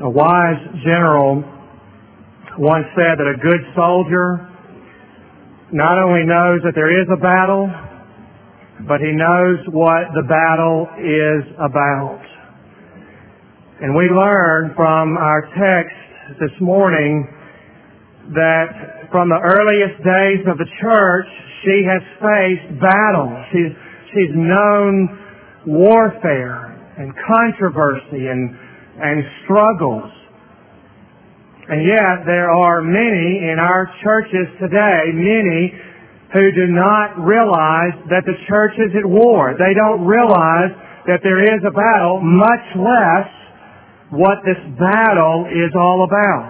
A wise general once said that a good soldier not only knows that there is a battle, but he knows what the battle is about. And we learn from our text this morning that from the earliest days of the church, she has faced battle. She's known warfare and controversy and struggles. And yet there are many in our churches today, many who do not realize that the church is at war. They don't realize that there is a battle, much less what this battle is all about.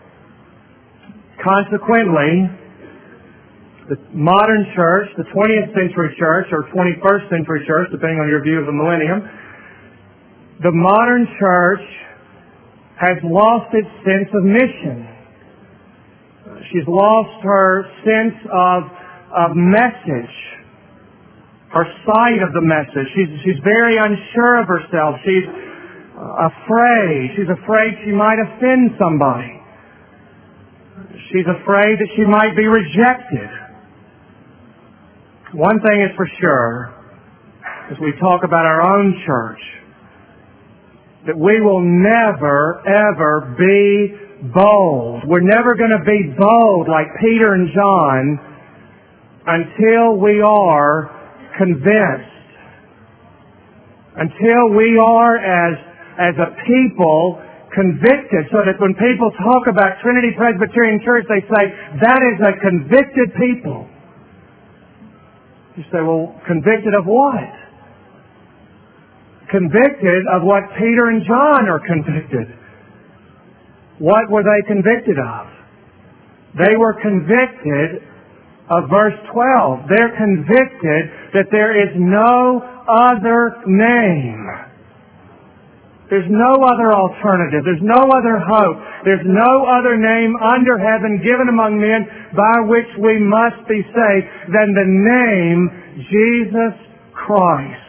Consequently, the modern church, the 20th century church, or 21st century church, depending on your view of the millennium, the modern church has lost its sense of mission. She's lost her sense of message, her sight of the message. She's very unsure of herself. She's afraid. She's afraid she might offend somebody. She's afraid that she might be rejected. One thing is for sure, as we talk about our own church, that we will never, ever be bold. We're never going to be bold like Peter and John until we are convinced. Until we are, as a people, convicted, so that when people talk about Trinity Presbyterian Church, they say, that is a convicted people. You say, well, convicted of what? Convicted of what Peter and John are convicted. What were they convicted of? They were convicted of verse 12. They're convicted that there is no other name. There's no other alternative. There's no other hope. There's no other name under heaven given among men by which we must be saved than the name Jesus Christ.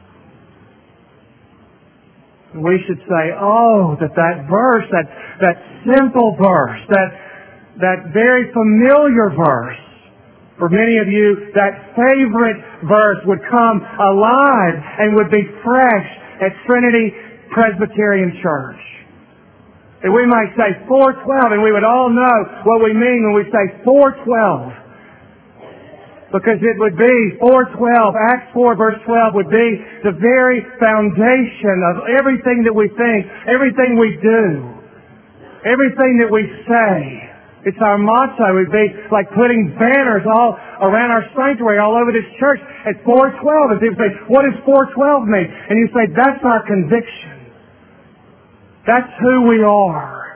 We should say, oh, that verse, that simple verse, that very familiar verse, for many of you, that favorite verse would come alive and would be fresh at Trinity Presbyterian Church. And we might say 412, and we would all know what we mean when we say 412. Because it would be 4:12, Acts 4 verse 12 would be the very foundation of everything that we think, everything we do, everything that we say. It's our motto. It would be like putting banners all around our sanctuary, all over this church at 4:12. And people say, what does 4:12 mean? And you say, that's our conviction. That's who we are.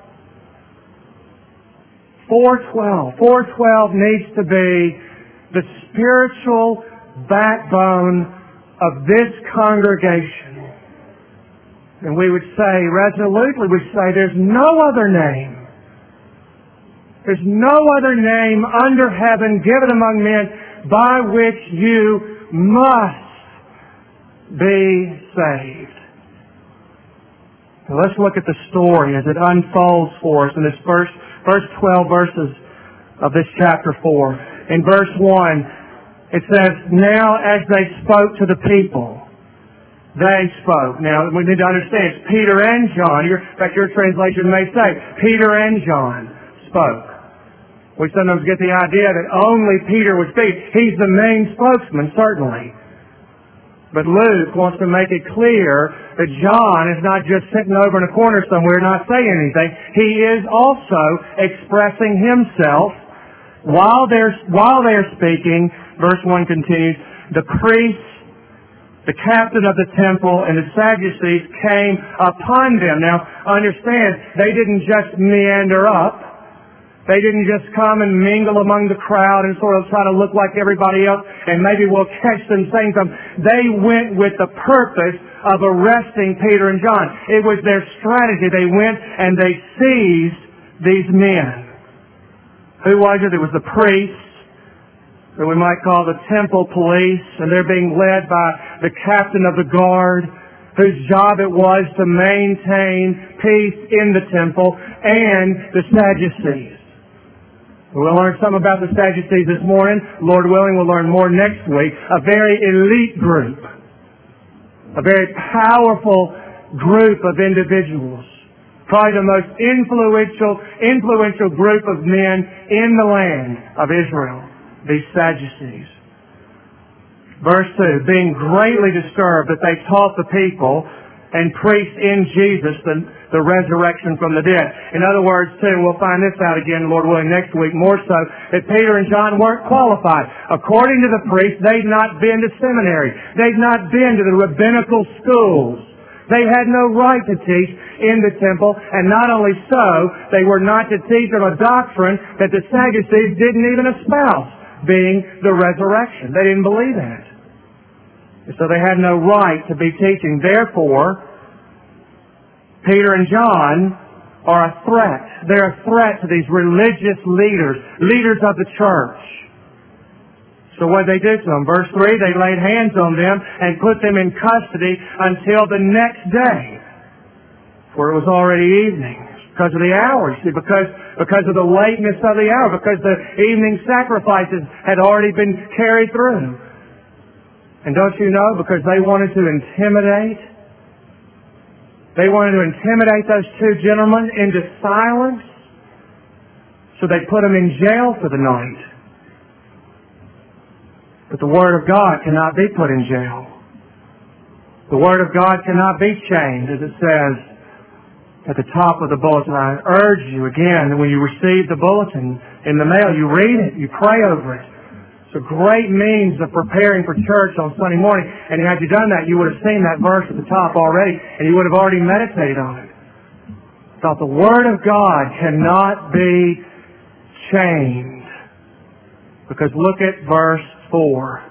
4:12. 4:12 needs to be the spiritual backbone of this congregation. And we would say, resolutely, we'd say, there's no other name. There's no other name under heaven given among men by which you must be saved. Now let's look at the story as it unfolds for us in this first 12 verses of this chapter 4. In verse 1, it says, now as they spoke to the people, they spoke. Now, we need to understand, it's Peter and John. In fact, your translation may say, Peter and John spoke. We sometimes get the idea that only Peter would speak. He's the main spokesman, certainly. But Luke wants to make it clear that John is not just sitting over in a corner somewhere not saying anything. He is also expressing himself. While they're speaking, verse 1 continues, the priests, the captain of the temple, and the Sadducees came upon them. Now, understand, they didn't just meander up. They didn't just come and mingle among the crowd and sort of try to look like everybody else and maybe we'll catch them saying something. They went with the purpose of arresting Peter and John. It was their strategy. They went and they seized these men. Who was it? It was the priests, that we might call the temple police, and they're being led by the captain of the guard. whose job it was to maintain peace in the temple, and the Sadducees. We'll learn some about the Sadducees this morning. Lord willing, we'll learn more next week. A very elite group. A very powerful group of individuals. Probably the most influential group of men in the land of Israel. These Sadducees. Verse 2, being greatly disturbed that they taught the people and preached in Jesus the resurrection from the dead. In other words, too, we'll find this out again, Lord willing, next week more so, that Peter and John weren't qualified. According to the priests, they'd not been to seminary. They'd not been to the rabbinical schools. They had no right to teach in the temple, and not only so, they were not to teach of a doctrine that the Sadducees didn't even espouse, being the resurrection. They didn't believe in it. So they had no right to be teaching. Therefore, Peter and John are a threat. They're a threat to these religious leaders of the church. So what did they do to them? Verse 3, they laid hands on them and put them in custody until the next day, for it was already evening. Because of the hour, you see, because of the lateness of the hour, because the evening sacrifices had already been carried through. And don't you know, because they wanted to intimidate those two gentlemen into silence, so they put them in jail for the night. But the Word of God cannot be put in jail. The Word of God cannot be chained, as it says at the top of the bulletin. I urge you again that when you receive the bulletin in the mail, you read it, you pray over it. It's a great means of preparing for church on Sunday morning. And had you done that, you would have seen that verse at the top already, and you would have already meditated on it. Thought the Word of God cannot be chained. Because look at verse 4.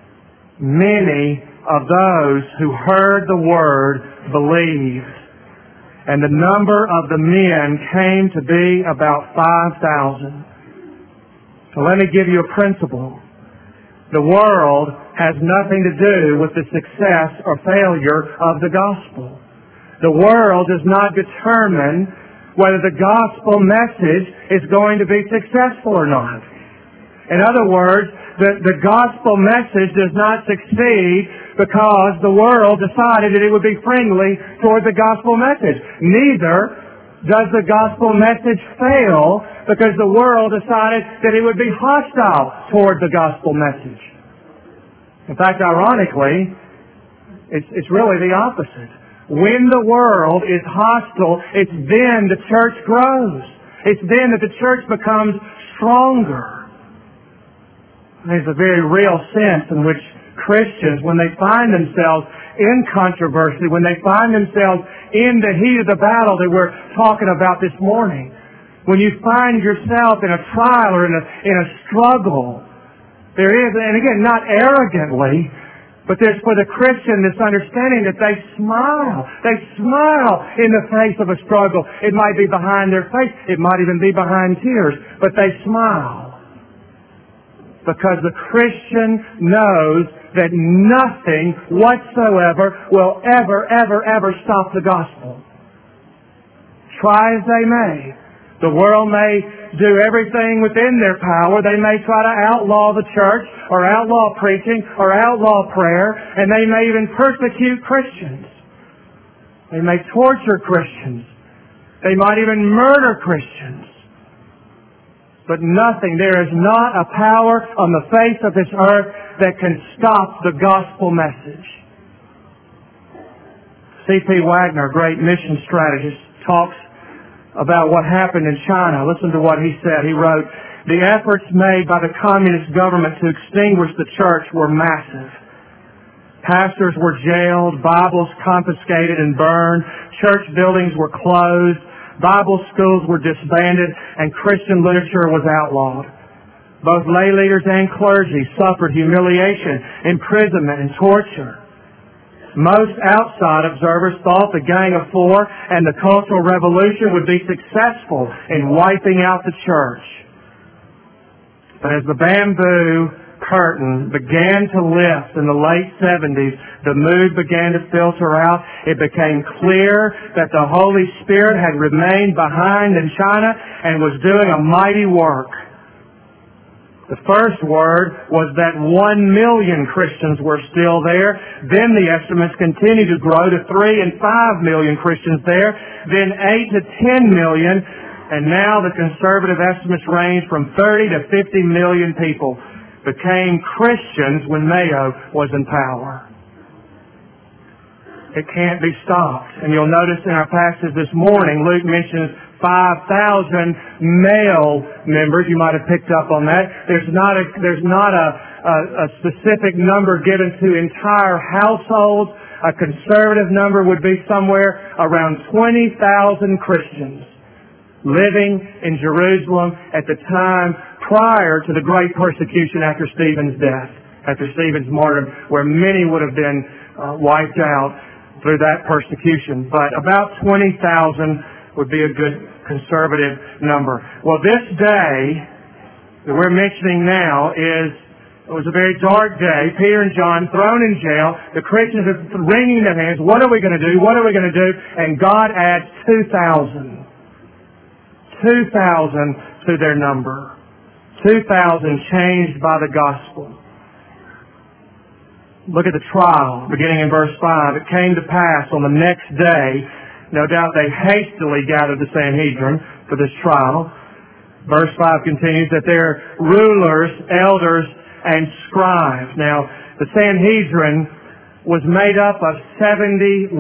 Many of those who heard the Word believed, and the number of the men came to be about 5,000. So let me give you a principle. The world has nothing to do with the success or failure of the gospel. The world does not determine whether the gospel message is going to be successful or not. In other words, the gospel message does not succeed because the world decided that it would be friendly toward the gospel message. Neither does the gospel message fail because the world decided that it would be hostile toward the gospel message. In fact, ironically, it's really the opposite. When the world is hostile, it's then the church grows. It's then that the church becomes stronger. There's a very real sense in which Christians, when they find themselves in controversy, when they find themselves in the heat of the battle that we're talking about this morning, when you find yourself in a trial or in a struggle, there is, and again, not arrogantly, but there's for the Christian this understanding that they smile. They smile in the face of a struggle. It might be behind their face. It might even be behind tears, but they smile. Because the Christian knows that nothing whatsoever will ever stop the gospel. Try as they may. The world may do everything within their power. They may try to outlaw the church, or outlaw preaching, or outlaw prayer, and they may even persecute Christians. They may torture Christians. They might even murder Christians. But nothing, there is not a power on the face of this earth that can stop the gospel message. C.P. Wagner, a great mission strategist, talks about what happened in China. Listen to what he said. He wrote, "The efforts made by the communist government to extinguish the church were massive. Pastors were jailed, Bibles confiscated and burned, church buildings were closed, Bible schools were disbanded, and Christian literature was outlawed. Both lay leaders and clergy suffered humiliation, imprisonment, and torture. Most outside observers thought the Gang of Four and the Cultural Revolution would be successful in wiping out the church. But as the bamboo curtain began to lift in the late 70s, the mood began to filter out. It became clear that the Holy Spirit had remained behind in China and was doing a mighty work. The first word was that 1 million Christians were still there. Then the estimates continued to grow to 3 and 5 million Christians there. Then 8 to 10 million. And now the conservative estimates range from 30 to 50 million people became Christians when Mayo was in power. It can't be stopped. And you'll notice in our passage this morning, Luke mentions 5,000 male members. You might have picked up on that. There's not a specific number given to entire households. A conservative number would be somewhere around 20,000 Christians living in Jerusalem at the time prior to the great persecution after Stephen's death, after Stephen's martyrdom, where many would have been wiped out through that persecution. But about 20,000 would be a good conservative number. Well, this day that we're mentioning now it was a very dark day. Peter and John thrown in jail. The Christians are wringing their hands. What are we going to do? What are we going to do? And God adds 2,000 to their number. 2,000 changed by the gospel. Look at the trial, beginning in verse 5. It came to pass on the next day, no doubt they hastily gathered the Sanhedrin for this trial. Verse 5 continues that they're rulers, elders, and scribes. Now, the Sanhedrin was made up of 71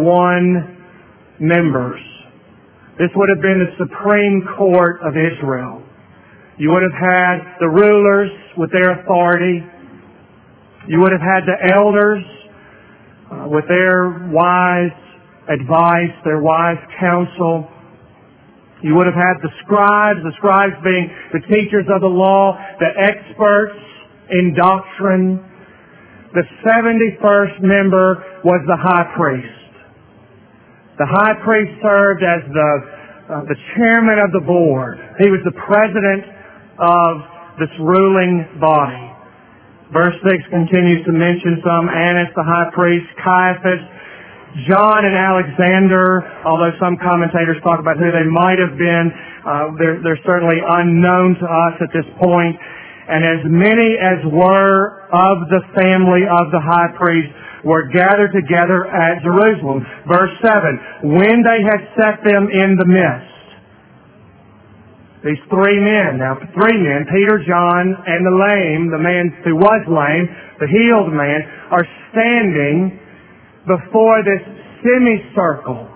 members. This would have been the Supreme Court of Israel. You would have had the rulers with their authority. You would have had the elders with their wise advice, their wise counsel. You would have had the scribes being the teachers of the law, the experts in doctrine. The 71st member was the high priest. The high priest served as the chairman of the board. He was the president of this ruling body. Verse 6 continues to mention some: Annas the high priest, Caiaphas, John and Alexander, although some commentators talk about who they might have been. They're certainly unknown to us at this point. And as many as were of the family of the high priest were gathered together at Jerusalem. Verse 7, when they had set them in the midst. These three men, Peter, John, and the man who was lame, the healed man, are standing before this semicircle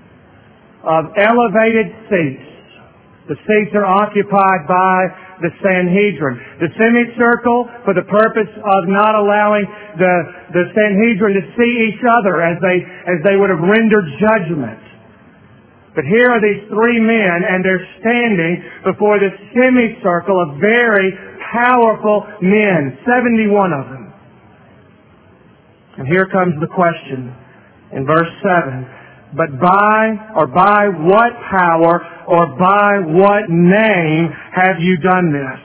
of elevated seats. The seats are occupied by the Sanhedrin. The semicircle for the purpose of not allowing the Sanhedrin to see each other as they would have rendered judgment. But here are these three men, and they're standing before this semicircle of very powerful men, 71 of them. And here comes the question in verse 7. But by what power or by what name have you done this?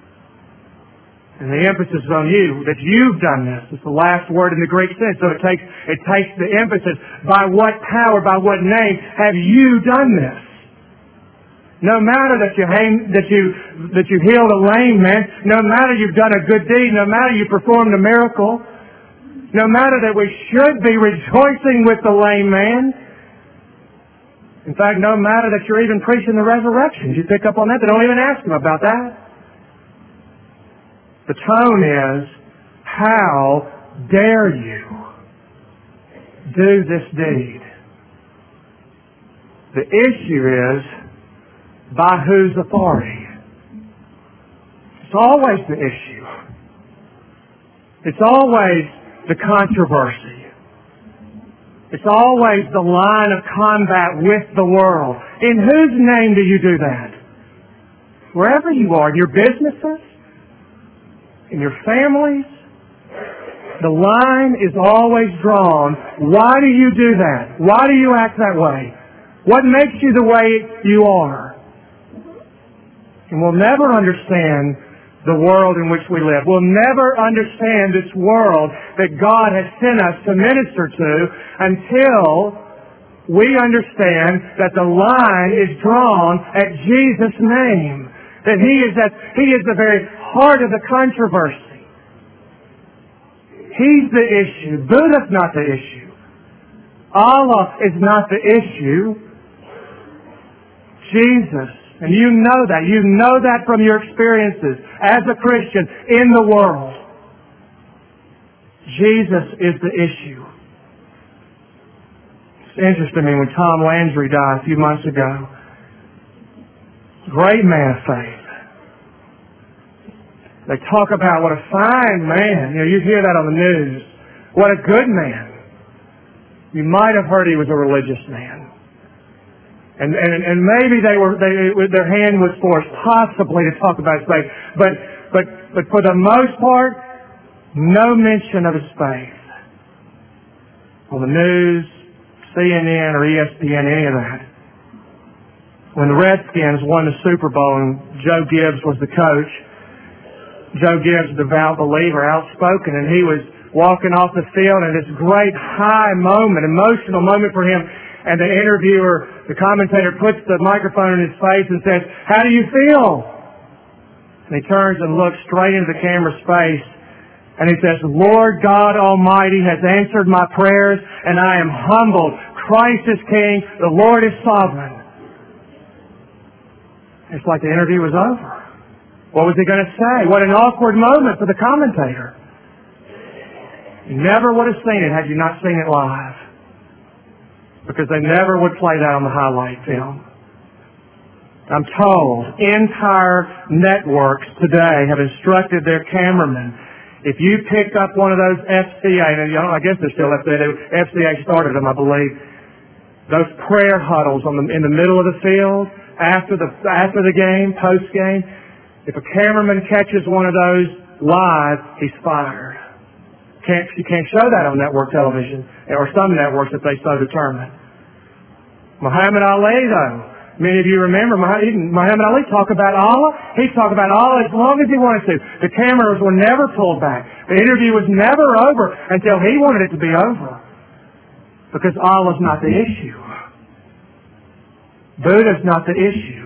And the emphasis is on you, that you've done this. It's the last word in the Greek sense. So it takes the emphasis. By what power, by what name have you done this? No matter that you healed a lame man, no matter you've done a good deed, no matter you performed a miracle, no matter that we should be rejoicing with the lame man. In fact, no matter that you're even preaching the resurrection. You pick up on that? They don't even ask him about that. The tone is, how dare you do this deed? The issue is, by whose authority? It's always the issue. It's always the controversy. It's always the line of combat with the world. In whose name do you do that? Wherever you are, in your businesses, in your families, the line is always drawn. Why do you do that? Why do you act that way? What makes you the way you are? And we'll never understand the world in which we live. We'll never understand this world that God has sent us to minister to until we understand that the line is drawn at Jesus' name. That He is the very heart of the controversy. He's the issue. Buddha's not the issue. Allah is not the issue. Jesus. And you know that. You know that from your experiences as a Christian in the world. Jesus is the issue. It's interesting to me when Tom Landry died a few months ago. Great man of faith. They talk about what a fine man. You hear that on the news. What a good man. You might have heard he was a religious man. And maybe their hand was forced possibly to talk about his faith. But for the most part, no mention of his faith. On the news, CNN or ESPN, any of that. When the Redskins won the Super Bowl and Joe Gibbs was the coach, Joe Gibbs, a devout believer, outspoken, and he was walking off the field and this great high moment, emotional moment for him. And the interviewer, the commentator, puts the microphone in his face and says, "How do you feel?" And he turns and looks straight into the camera's face and he says, "Lord God Almighty has answered my prayers and I am humbled. Christ is King. The Lord is sovereign." It's like the interview was over. What was he going to say? What an awkward moment for the commentator. You never would have seen it had you not seen it live. Because they never would play that on the highlight film. I'm told entire networks today have instructed their cameramen, if you pick up one of those FCA, and I guess they're still FCA, FCA started them, I believe, those prayer huddles in the middle of the field, after the game, post-game, if a cameraman catches one of those live, he's fired. You can't show that on network television, or some networks if they so determine. Muhammad Ali, though, many of you remember Muhammad Ali talk about Allah. He talked about Allah as long as he wanted to. The cameras were never pulled back. The interview was never over until he wanted it to be over. Because Allah's not the issue. Buddha's not the issue.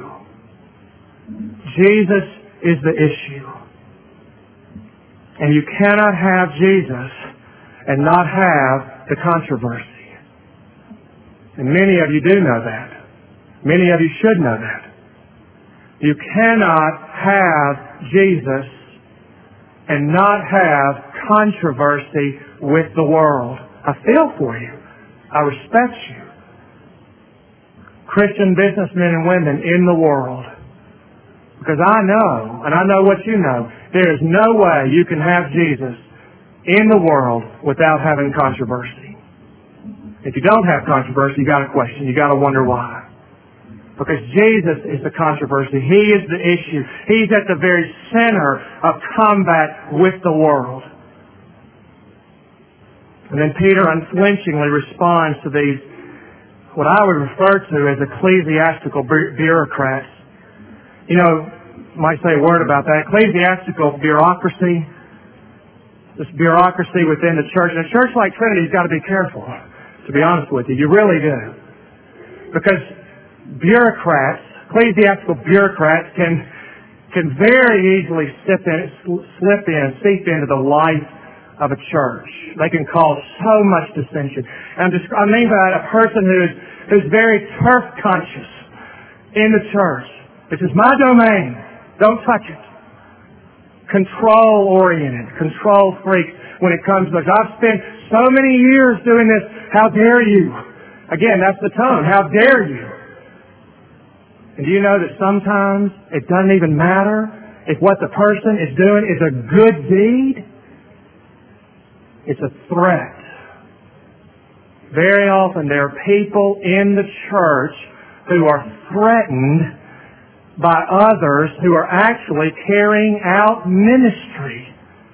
Jesus is the issue. And you cannot have Jesus and not have the controversy. And many of you do know that. Many of you should know that. You cannot have Jesus and not have controversy with the world. I feel for you. I respect you. Christian businessmen and women in the world. Because I know, and I know what you know, there is no way you can have Jesus in the world without having controversy. If you don't have controversy, you got to question. You got to wonder why. Because Jesus is the controversy. He is the issue. He's at the very center of combat with the world. And then Peter unflinchingly responds to these, what I would refer to as ecclesiastical bureaucrats. You know, might say a word about that. Ecclesiastical bureaucracy, this bureaucracy within the church. And a church like Trinity's got to be careful, to be honest with you. You really do. Because bureaucrats, ecclesiastical bureaucrats can very easily slip in and seep into the life of a church. They can cause so much dissension. And I mean by a person who's very turf conscious in the church. This is my domain. Don't touch it. Control-oriented, control freaks when it comes to this. I've spent so many years doing this. How dare you? Again, that's the tone. How dare you? And do you know that sometimes it doesn't even matter if what the person is doing is a good deed? It's a threat. Very often there are people in the church who are threatened by others who are actually carrying out ministry.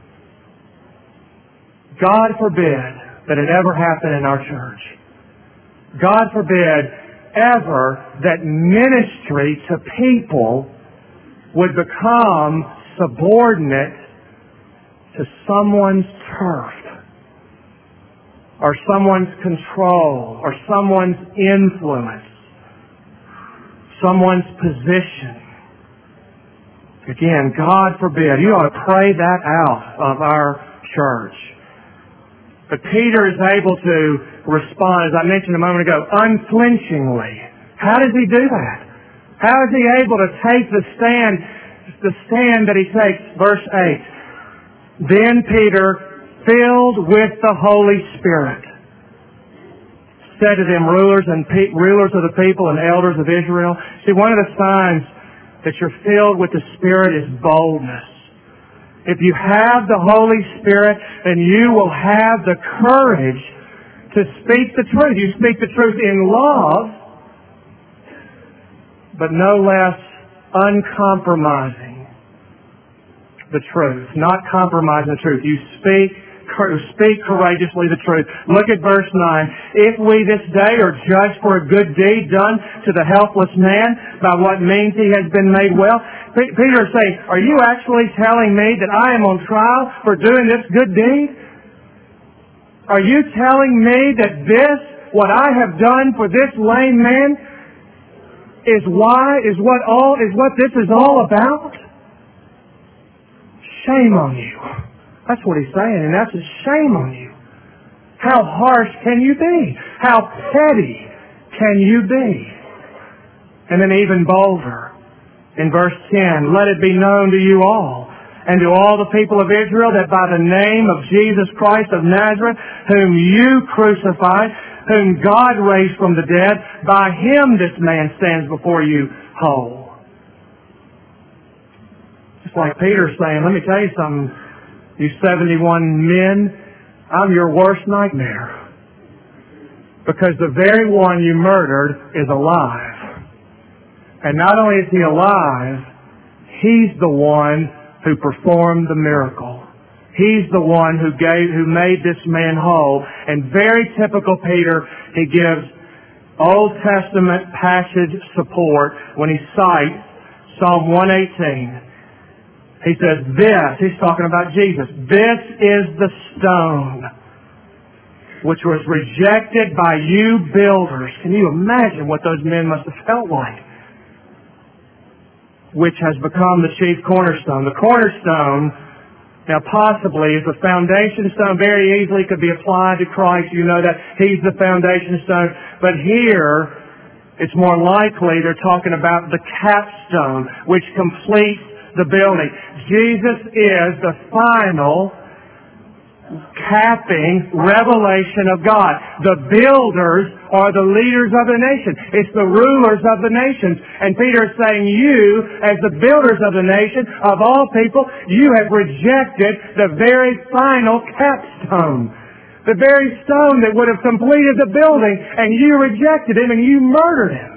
God forbid that it ever happen in our church. God forbid ever that ministry to people would become subordinate to someone's turf, or someone's control, or someone's influence, someone's position. Again, God forbid. You ought to pray that out of our church. But Peter is able to respond, as I mentioned a moment ago, unflinchingly. How does he do that? How is he able to take the stand that he takes? Verse 8. Then Peter, filled with the Holy Spirit, said to them, rulers of the people and elders of Israel. See, one of the signs that you're filled with the Spirit is boldness. If you have the Holy Spirit, then you will have the courage to speak the truth. You speak the truth in love, but no less uncompromising the truth. Not compromising the truth. You speak courageously the truth. Look at verse 9. If we this day are judged for a good deed done to the helpless man, by what means he has been made well. Peter is saying, are you actually telling me that I am on trial for doing this good deed? Are you telling me that what I have done for this lame man, is what this is all about? Shame on you. That's what he's saying, and that's a shame on you. How harsh can you be? How petty can you be? And then even bolder, in verse 10, let it be known to you all, and to all the people of Israel, that by the name of Jesus Christ of Nazareth, whom you crucified, whom God raised from the dead, by him this man stands before you whole. Just like Peter saying, let me tell you something, you 71 men, I'm your worst nightmare. Because the very one you murdered is alive. And not only is he alive, he's the one who performed the miracle. He's the one who made this man whole. And very typical Peter, he gives Old Testament passage support when he cites Psalm 118. He says, he's talking about Jesus, this is the stone which was rejected by you builders. Can you imagine what those men must have felt like? Which has become the chief cornerstone. The cornerstone, now possibly, is the foundation stone. Very easily could be applied to Christ. You know that he's the foundation stone. But here, it's more likely they're talking about the capstone, which completes the building. Jesus is the final capping revelation of God. The builders are the leaders of the nation. It's the rulers of the nations. And Peter is saying, you, as the builders of the nation, of all people, you have rejected the very final capstone. The very stone that would have completed the building, and you rejected him and you murdered him.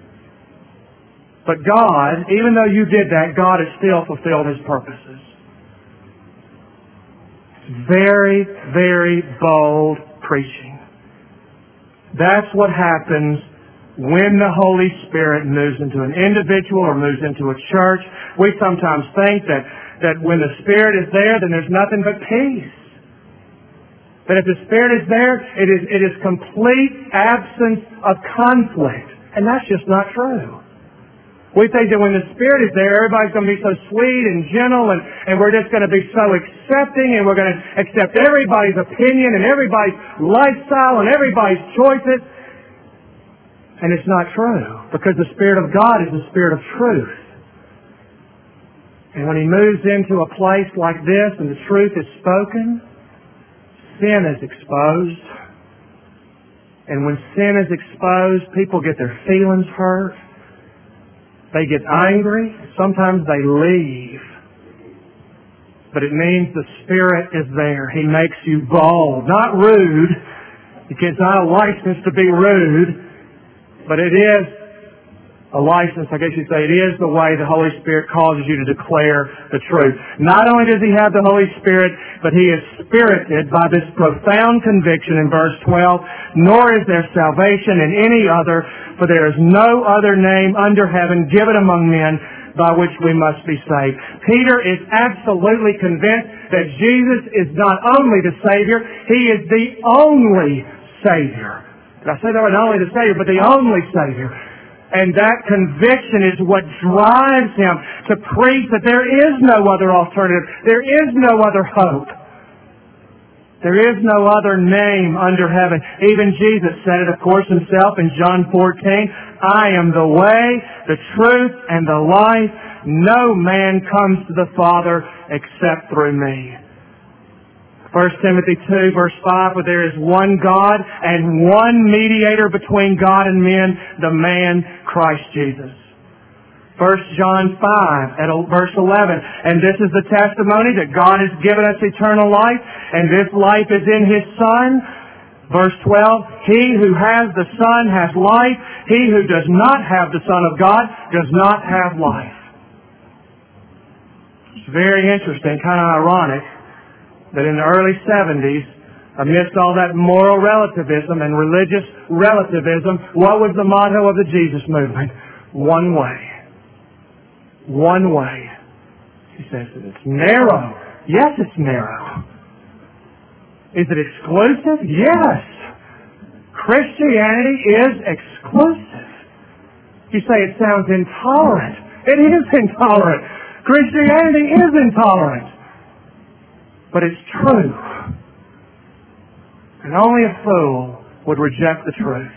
But God, even though you did that, God has still fulfilled his purposes. Very, very bold preaching. That's what happens when the Holy Spirit moves into an individual or moves into a church. We sometimes think that when the Spirit is there, then there's nothing but peace. That if the Spirit is there, it is complete absence of conflict. And that's just not true. We think that when the Spirit is there, everybody's going to be so sweet and gentle, and we're just going to be so accepting, and we're going to accept everybody's opinion and everybody's lifestyle and everybody's choices. And it's not true, because the Spirit of God is the Spirit of truth. And when he moves into a place like this and the truth is spoken, sin is exposed. And when sin is exposed, people get their feelings hurt. They get angry. Sometimes they leave. But it means the Spirit is there. He makes you bold. Not rude. It's not a license to be rude. But it is a license, I guess you'd say. It is the way the Holy Spirit causes you to declare the truth. Not only does he have the Holy Spirit, but he is spirited by this profound conviction in verse 12. Nor is there salvation in any other, for there is no other name under heaven given among men by which we must be saved. Peter is absolutely convinced that Jesus is not only the Savior, He is the only Savior. Did I say that? Not only the Savior, but the only Savior. And that conviction is what drives him to preach that there is no other alternative. There is no other hope. There is no other name under heaven. Even Jesus said it, of course, himself in John 14. I am the way, the truth, and the life. No man comes to the Father except through me. 1 Timothy 2, verse 5, where there is one God and one mediator between God and men, the man Christ Jesus. 1 John 5, at verse 11, and this is the testimony that God has given us eternal life, and this life is in His Son. Verse 12, he who has the Son has life. He who does not have the Son of God does not have life. It's very interesting, kind of ironic, that in the early 70s, amidst all that moral relativism and religious relativism, what was the motto of the Jesus movement? One way. One way. He says that it's narrow. Yes, it's narrow. Is it exclusive? Yes. Christianity is exclusive. You say it sounds intolerant. It is intolerant. Christianity is intolerant. But it's true. And only a fool would reject the truth.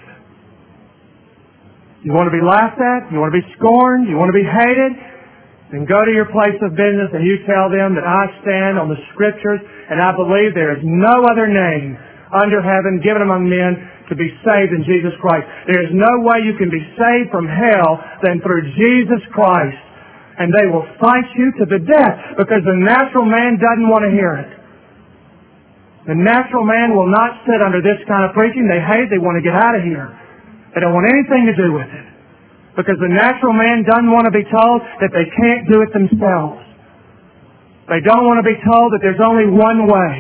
You want to be laughed at? You want to be scorned? You want to be hated? Then go to your place of business and you tell them that I stand on the Scriptures and I believe there is no other name under heaven given among men to be saved in Jesus Christ. There is no way you can be saved from hell than through Jesus Christ. And they will fight you to the death because the natural man doesn't want to hear it. The natural man will not sit under this kind of preaching. They hate it. They want to get out of here. They don't want anything to do with it. Because the natural man doesn't want to be told that they can't do it themselves. They don't want to be told that there's only one way.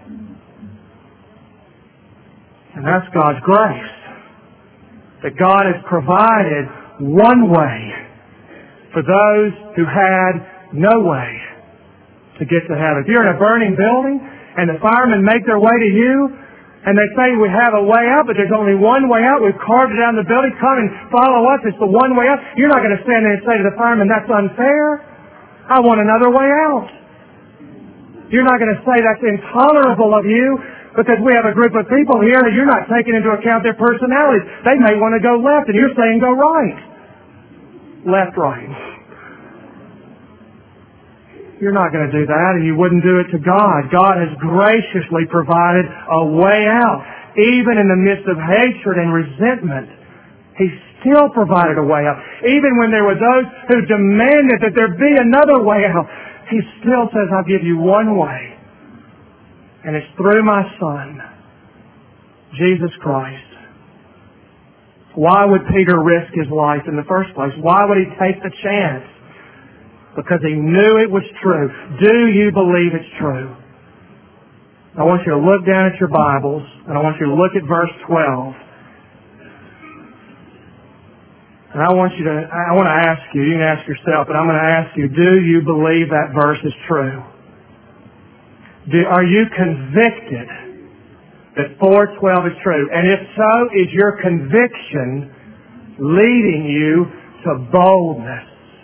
And that's God's grace. That God has provided one way for those who had no way to get to heaven. If you're in a burning building and the firemen make their way to you and they say we have a way out, but there's only one way out, we've carved it out in the building, come and follow us, it's the one way out. You're not going to stand there and say to the fireman, that's unfair. I want another way out. You're not going to say that's intolerable of you because we have a group of people here and you're not taking into account their personalities. They may want to go left and you're saying go right. Left, right. You're not going to do that, and you wouldn't do it to God. God has graciously provided a way out. Even in the midst of hatred and resentment, He still provided a way out. Even when there were those who demanded that there be another way out, He still says, I'll give you one way. And it's through my Son, Jesus Christ. Why would Peter risk his life in the first place? Why would he take the chance? Because he knew it was true. Do you believe it's true? I want you to look down at your Bibles, and I want you to look at verse 12. And I want to ask you, you can ask yourself, but I'm going to ask you, do you believe that verse is true? Are you convicted that 4:12 is true? And if so, is your conviction leading you to boldness?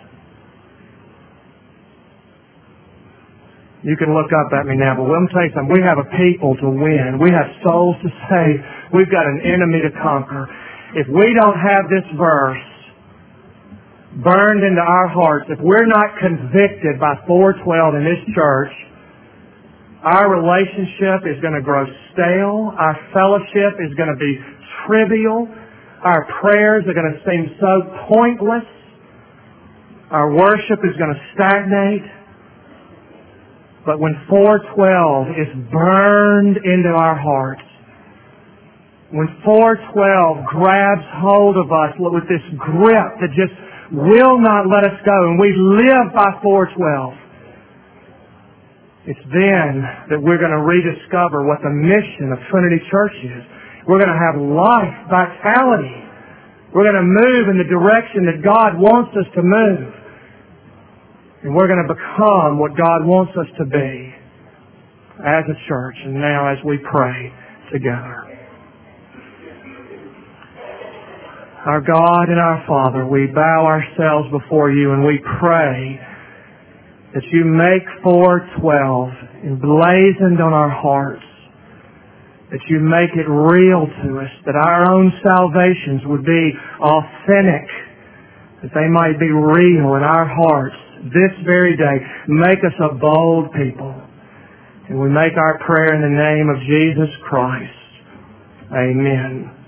You can look up at me now, but let me tell you something. We have a people to win. We have souls to save. We've got an enemy to conquer. If we don't have this verse burned into our hearts, if we're not convicted by 4:12 in this church, our relationship is going to grow stale. Our fellowship is going to be trivial. Our prayers are going to seem so pointless. Our worship is going to stagnate. But when 4:12 is burned into our hearts, when 4:12 grabs hold of us with this grip that just will not let us go, and we live by 4:12, it's then that we're going to rediscover what the mission of Trinity Church is. We're going to have life, vitality. We're going to move in the direction that God wants us to move. And we're going to become what God wants us to be as a church. And now as we pray together. Our God and our Father, we bow ourselves before You and we pray that You make 412 emblazoned on our hearts, that You make it real to us, that our own salvations would be authentic, that they might be real in our hearts this very day. Make us a bold people. And we make our prayer in the name of Jesus Christ. Amen.